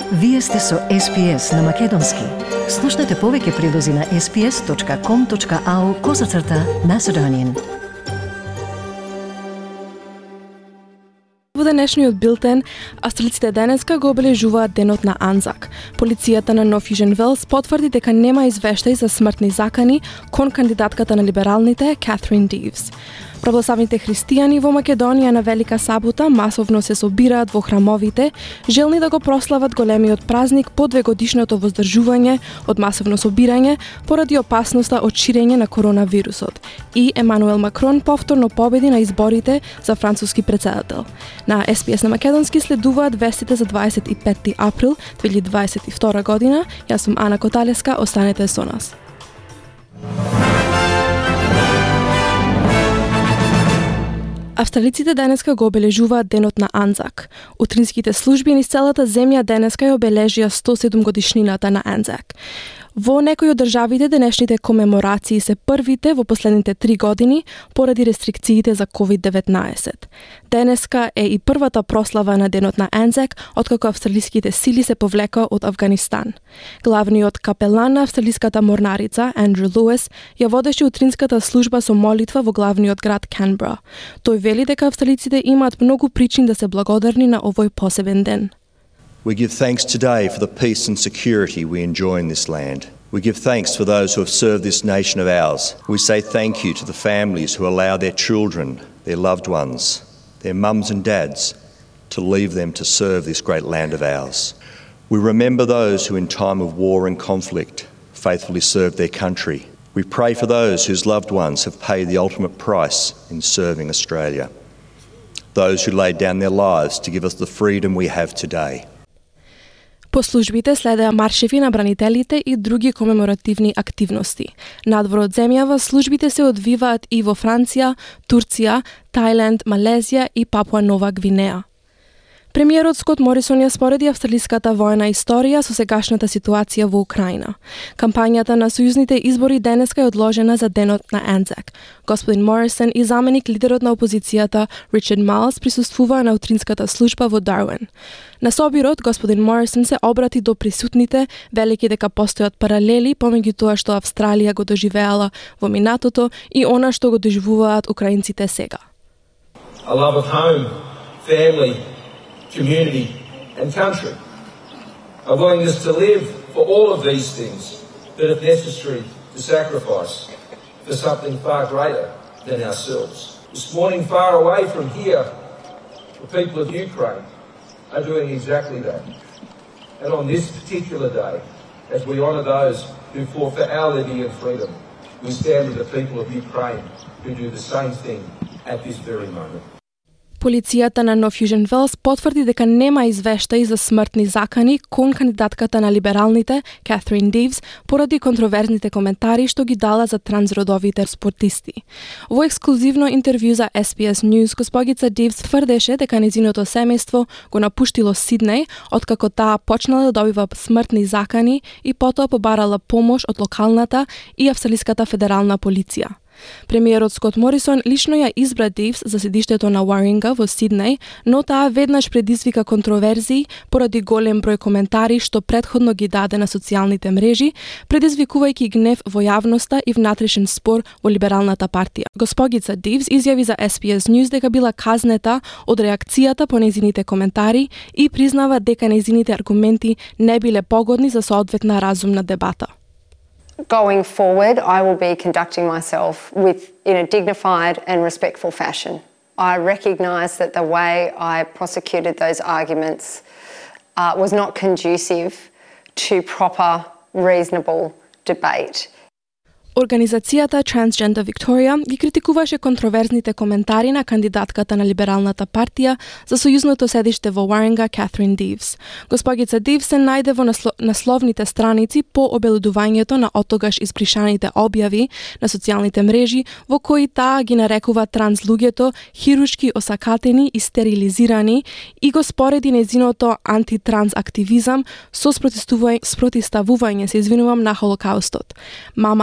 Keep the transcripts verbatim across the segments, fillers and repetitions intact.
Вие сте со Ес Би Ес на Македонски. Слушнете повеќе прилози на ес би ес точка ком точка ау козацрта Macedonian. Во денешниот билтен, австралиците денеска го обележуваат денот на Анзак. Полицијата на North Fusion Wells потврди дека нема извештај за смртни закани кон кандидатката на либералните Катрин Дивс. Православните христијани во Македонија на Велика сабота масовно се собираат во храмовите, желни да го прослават големиот празник по двегодишното воздржување од масовно собирање поради опасноста од ширење на коронавирусот. И Емануел Макрон повторно победи на изборите за француски претседател. На Ес Би Ес на Македонски следуваат вестите за дваесет и петти април две илјади дваесет и втора година. Јас сум Ана Коталеска, останете со нас. Австралиците денеска го обележуваат денот на Анзак. Утринските служби низ целата земја денеска ја обележија сто и седум годишнината на Анзак. Во некои од државите денешните комеморации се првите во последните три години поради рестрикциите за ковид деветнаесет. Денеска е и првата прослава на денот на Анзак откако австралиските сили се повлека од Авганистан. Главниот капелан на австралиската морнарица Андрю Луис ја водеше утринската служба со молитва во главниот град Канбера. Тој вели дека австралиците имаат многу причини да се благодарни на овој посебен ден. We give thanks today for the peace and security we enjoy in this land. We give thanks for those who have served this nation of ours. We say thank you to the families who allow their children, their loved ones, their mums and dads to leave them to serve this great land of ours. We remember those who in time of war and conflict faithfully served their country. We pray for those whose loved ones have paid the ultimate price in serving Australia. Those who laid down their lives to give us the freedom we have today. По службите следеа маршеви на бранителите и други комеморативни активности. Надвор од земјава службите се одвиваат и во Франција, Турција, Тајланд, Малезија и Папуа Нова Гвинеја. Премиерот Скот Морисон ја спореди австралиската војна историја со сегашната ситуација во Украина. Кампањата на сојузните избори денеска е одложена за денот на Анзак. Господин Морисон и заменик лидерот на опозицијата Ричард Майлс присуствуваа на утринската служба во Дарвин. На собирот, господин Морисон се обрати до присутните, велики дека постојат паралели помеѓу тоа што Австралија го доживеала во минатото и она што го доживуваат украинците сега. A love of home, family, community and country. A willingness to live for all of these things, but if necessary, to sacrifice for something far greater than ourselves. This morning, far away from here, the people of Ukraine are doing exactly that. And on this particular day, as we honour those who fought for our liberty and freedom, we stand with the people of Ukraine who do the same thing at this very moment. Полицијата на North Fusion Wells потврди дека нема извештаи за смртни закани кон кандидатката на либералните Катрин Дивс поради контроверзните коментари што ги дала за трансродовите спортисти. Во ексклузивно интервју за Ес Би Ес News, госпогица Дивс тврдеше дека незиното семејство го напуштило Сиднеј откако таа почнала да добива смртни закани и потоа побарала помош од локалната и австралиската федерална полиција. Премиерот Скот Морисон лично ја избра Дивс за седиштето на Варинга во Сиднеј, но таа веднаш предизвика контроверзии поради голем број коментари што претходно ги даде на социјалните мрежи, предизвикувајќи гнев во јавноста и внатрешен спор во либералната партија. Госпогица Дивс изјави за Ес Би Ес News дека била казнета од реакцијата по нејзините коментари и признава дека нејзините аргументи не биле погодни за соодветна разумна дебата. Going forward, I will be conducting myself with in a dignified and respectful fashion. I recognise that the way I prosecuted those arguments uh, was not conducive to proper, reasonable debate. Организацијата Transgender Victoria ги критикуваше контроверзните коментари на кандидатката на либералната партија за сојузното седиште во Варинга Катрин Дивс. Госпогица Дивс се најде во насло... насловните страници по обелудувањето на оттогаш избришаните објави на социјалните мрежи во кои таа ги нарекува транс луѓето хируршки осакатени и стерилизирани и го спореди нејзиното антитранс активизам со спротивување, се извинувам, на Холокаустот. Мама Алто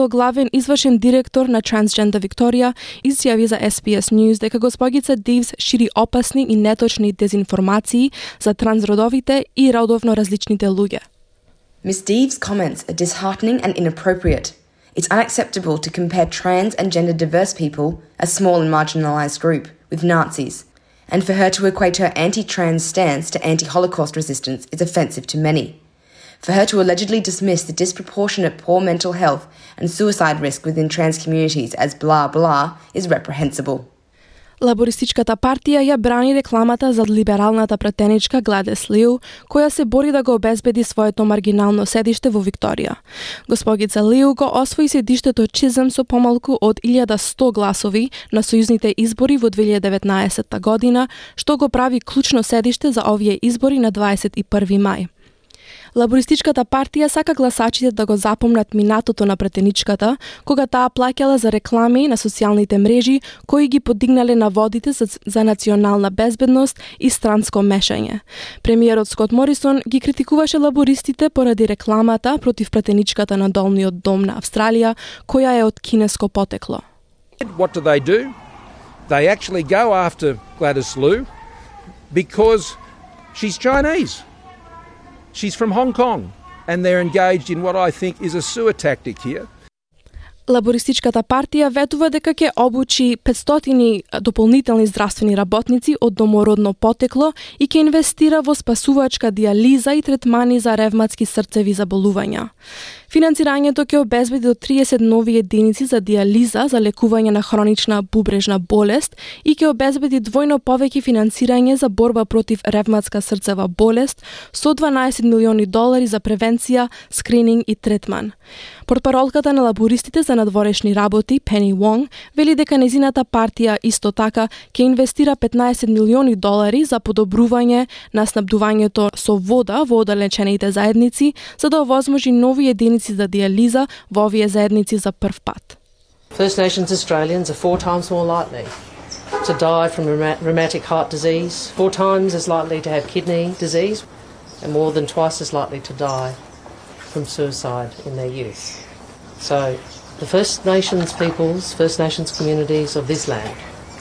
како главен извршен директор на Transgender Victoria, изјави за S B S News дека госпогица Дивс шири опасни и неточни дезинформации за трансродовите и родовно различните луѓе. Miz Deves' comments are disheartening and inappropriate. It's unacceptable to compare trans and gender diverse people, a small and marginalised group, with Nazis, and for her to equate her anti-trans stance to anti-Holocaust resistance is offensive to many. For her to allegedly dismiss the disproportionate poor mental health and suicide risk within trans communities as blah blah is reprehensible. Лабористичката партија ја брани рекламата за либералната пратеничка Гладис Лиу, која се бори да го обезбеди своето маргинално седиште во Викторија. Госпогица Лиу го освои седиштето Чизъм со помалку од илјада и сто гласови на сојузните избори во две илјади и деветнаесетта година, што го прави клучно седиште за овие избори на дваесет и први мај. Лабористичката партија сака гласачите да го запомнат минатото на пратеничката, кога таа плаќала за реклами на социјалните мрежи кои ги подигнале на водите за, за национална безбедност и странско мешање. Премиерот Скот Морисон ги критикуваше лабористите поради рекламата против пратеничката на Долниот дом на Австралија, која е од кинеско потекло. What do they do? They actually go after Gladys Liu because she's Chinese. She's from Hong Kong, and they're engaged in what I think is a sewer tactic here. Лабористичката партија ветува дека ќе обучи петстотини дополнителни здравствени работници од домородно потекло и ќе инвестира во спасувачка диализа и третмани за ревматски срцеви заболувања. Финансирањето ќе обезбеди до триесет нови единици за диализа за лекување на хронична бубрежна болест и ќе обезбеди двојно повеќе финансирање за борба против ревматска срцева болест со дванаесет милиони долари за превенција, скрининг и третман. Портпаролката на лабористите за надворешни работи, Пени Вонг, вели дека незината партија исто така ќе инвестира петнаесет милиони долари за подобрување на снабдувањето со вода во оддалечените заедници, за да овозможи нови единици за диализа во овие заедници за прв пат. First Nations Australians are four times more likely to die from rheumatic heart disease, four times as likely to have kidney disease, and more than twice as likely to die from suicide in their youth. So the First Nations peoples, First Nations communities of this land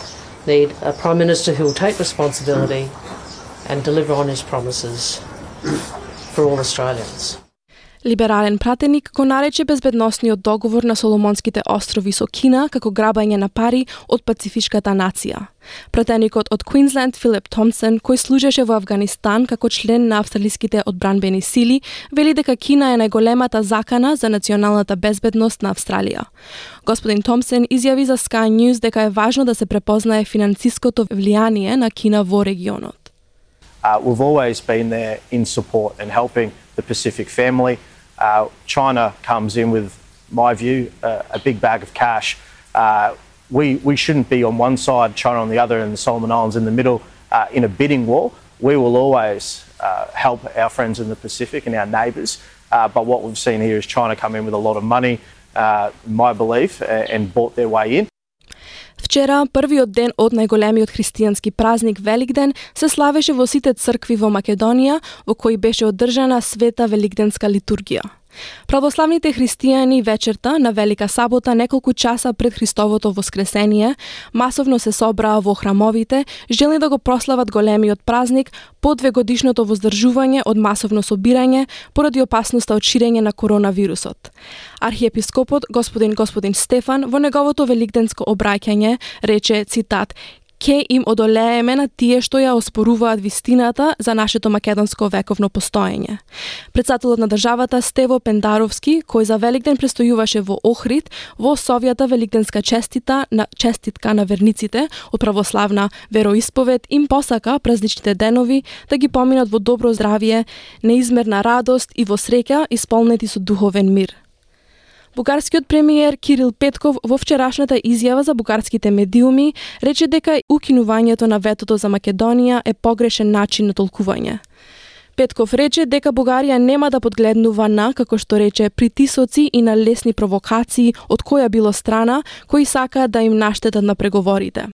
need a Prime Minister who will take responsibility and deliver on his promises for all Australians. Либерален пратеник го нарече безбедносниот договор на Соломонските острови со Кина како грабање на пари од пацифичката нација. Пратеникот од Квинсленд Филип Томсон, кој служеше во Афганистан како член на австралиските одбранбени сили, вели дека Кина е најголемата закана за националната безбедност на Австралија. Господин Томсон изјави за Sky News дека е важно да се препознае финансиското влијание на Кина во регионот. Uh, we've always been there in support and helping the Pacific family. Uh, China comes in with, my view, uh, a big bag of cash. Uh, we, we shouldn't be on one side, China on the other, and the Solomon Islands in the middle uh, in a bidding war. We will always uh, help our friends in the Pacific and our neighbours. Uh, but what we've seen here is China come in with a lot of money, uh, my belief, uh, and bought their way in. Вчера, првиот ден од најголемиот христијански празник Великден, се славеше во сите цркви во Македонија, во кои беше одржана света великденска литургија. Православните христијани вечерта на Велика сабота, неколку часа пред Христовото воскресение, масовно се собраа во храмовите, желни да го прослават големиот празник по двегодишното воздржување од масовно собирање поради опасноста од ширење на коронавирусот. Архиепископот господин господин Стефан во неговото великденско обраќање рече, цитат, «Ке им одолееме на тие што ја оспоруваат вистината за нашето македонско вековно постоење». Претседателот на државата Стево Пендаровски, кој за Великден престојуваше во Охрид, во Совјата великденска честита на честитка на верниците од православна вероисповед, им посака празничните денови да ги поминат во добро здравје, неизмерна радост и во среќа, исполнети со духовен мир. Бугарскиот премиер Кирил Петков во вчерашната изјава за бугарските медиуми рече дека укинувањето на ветото за Македонија е погрешен начин на толкување. Петков рече дека Бугарија нема да подгледнува на, како што рече, притисоци и на лесни провокации од која било страна кои сакаат да им наштетат на преговорите.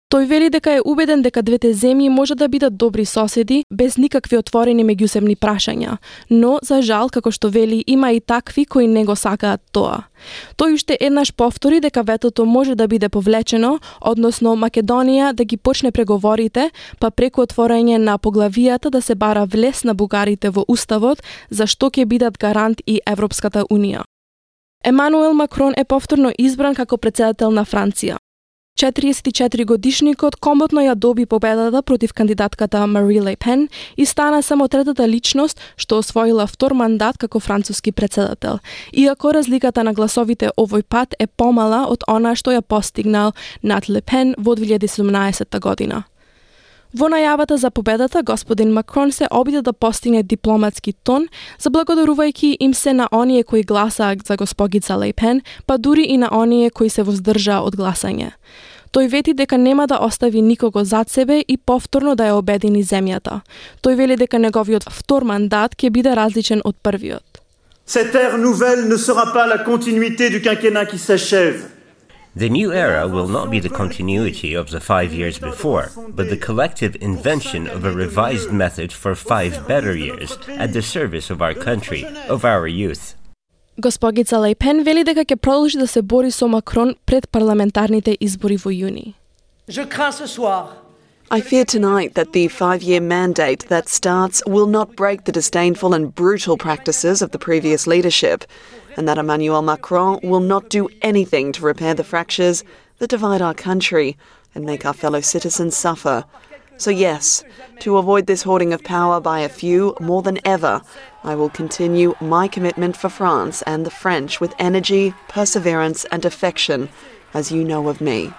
Тој вели дека е убеден дека двете земји може да бидат добри соседи без никакви отворени меѓусебни прашања, но за жал, како што вели, има и такви кои не го сакаат тоа. Тој уште еднаш повтори дека ветото може да биде повлечено, односно Македонија да ги почне преговорите, па преку отворање на поглавијата да се бара влез на бугарите во уставот, за што ќе бидат гарант и Европската унија. Емануел Макрон е повторно избран како претседател на Франција. четириесет и четири годишникот комотно ја доби победата против кандидатката Мари Ле Пен и стана само третата личност што освоила втор мандат како француски претседател, иако разликата на гласовите овој пат е помала од она што ја постигнал над Ле Пен во две илјади и седумнаесетта година. Во најавата за победата, господин Макрон се обиде да постигне дипломатски тон, заблагодарувајќи им се на оние кои гласаа за госпогица Ле Пен, па дури и на оние кои се воздржаа од гласање. Тој вети дека нема да остави никого зад себе и повторно да ја обедини земјата. Тој вели дека неговиот втор мандат ќе биде различен од првиот. Cette ère nouvelle ne sera pas la continuité du quinquennat qui s'achève. The new era will not be the continuity of the five years before, but the collective invention of a revised method for five better years at the service of our country, of our youth. Госпогица Ле Пен вели дека ќе продолжи да се бори со Макрон пред парламентарните избори во јуни. Je crains ce soir. I fear tonight that the five-year mandate that starts will not break the disdainful and brutal practices of the previous leadership, and that Emmanuel Macron will not do anything to repair the fractures that divide our country and make our fellow citizens suffer. So yes, to avoid this hoarding of power by a few more than ever, I will continue my commitment for France and the French with energy, perseverance and affection, as you know of me.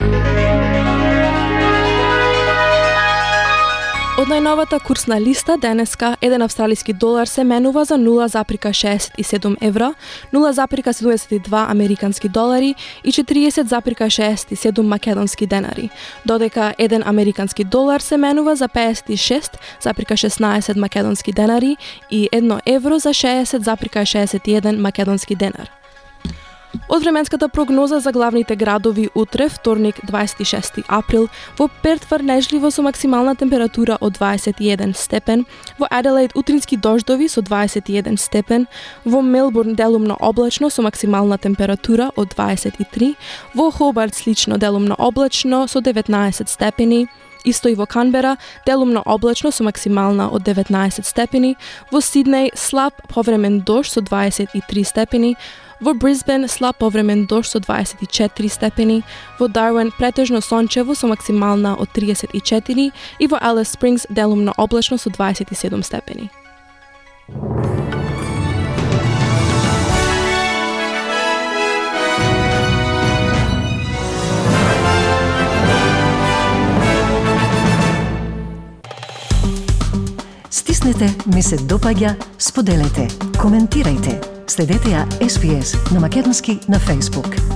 Од најновата курсна листа денеска еден австралиски долар се менува за нула запирка шеесет и седум евра, нула запирка седумдесет и два американски долари и четириесет запирка шеесет и седум македонски денари, додека еден американски долар се менува за пеесет и шест запирка шеснаесет македонски денари и едно евро за шеесет запирка шеесет и еден македонски денар. Од временската прогноза за главните градови утре, вторник дваесет и шести април, во Перт врнежливо со максимална температура од дваесет и еден степен, во Аделаид утрински дождови со дваесет и еден степен, во Мелбурн делумно облачно со максимална температура од дваесет и три, во Хобарт слично делумно облачно со деветнаесет степени, исто и во Канбера делумно облачно со максимална од деветнаесет степени, во Сиднеј слаб повремен дожд со дваесет и три степени, во Брисбен слаб повремен дожд со дваесет и четири степени, во Дарвин претежно сончево со максимална од триесет и четири и во Алис Спрингс делумно облачно со дваесет и седум степени. Стиснете, ми се допаѓа, споделете, коментирајте. Следете ја Ес Би Ес на македонски на Facebook.